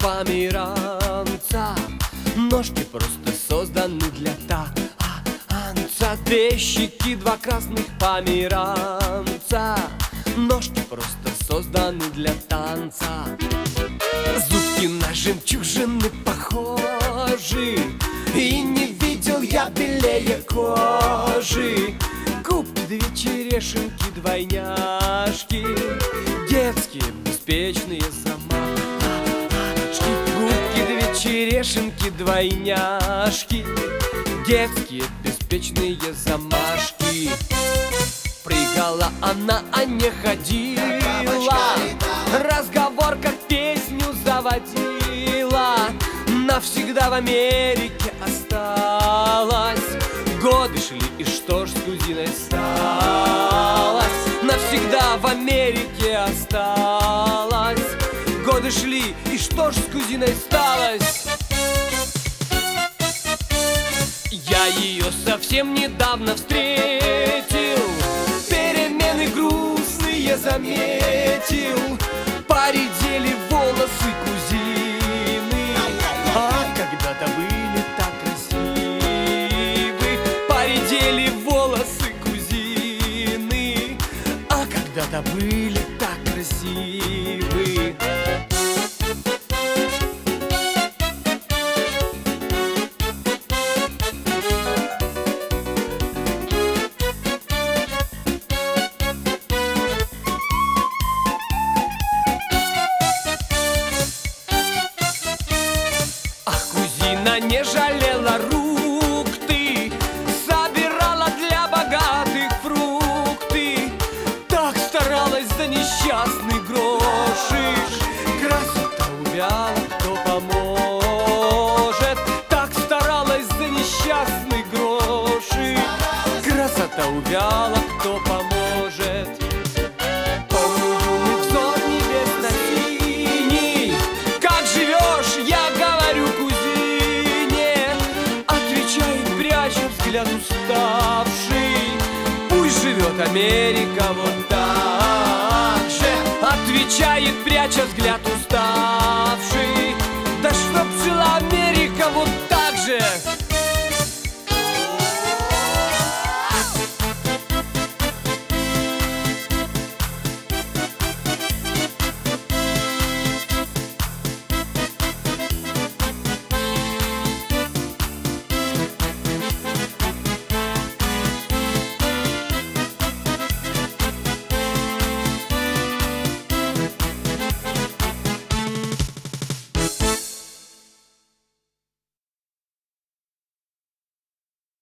померанца. Ножки просто созданы для танца. Две щеки, два красных померанца. Ножки просто созданы для танца. Зубки на жемчужины похожи, и не видел я белее кожи. Губки две черешенки, двойняшки, детские беспечные замашки. Губки две черешенки, двойняшки, детские беспечные замашки. Прыгала она, а не ходила, разговор как песню заводила. Навсегда в Америке осталась. Годы шли, и что ж с кузиной сталось? Навсегда в Америке осталась. Годы шли, и что ж с кузиной сталось? Я ее совсем недавно встретил, перемены грустные заметил. Поредели волосы кузины, а когда-то были так красивы. Поредели волосы кузины, а когда-то были так красивы. Не жалела рук ты, собирала для богатых фрукты. Так старалась за несчастный грошик. Красота увяла, кто поможет? Так старалась за несчастный грошик. Красота увяла, кто поможет? Помню юный взор небесно-синий. Как живешь, я говорю кузине, пряча взгляд уставший. Пусть живет Америка вот так же, отвечает, пряча взгляд уставший. Да чтоб жила Америка вот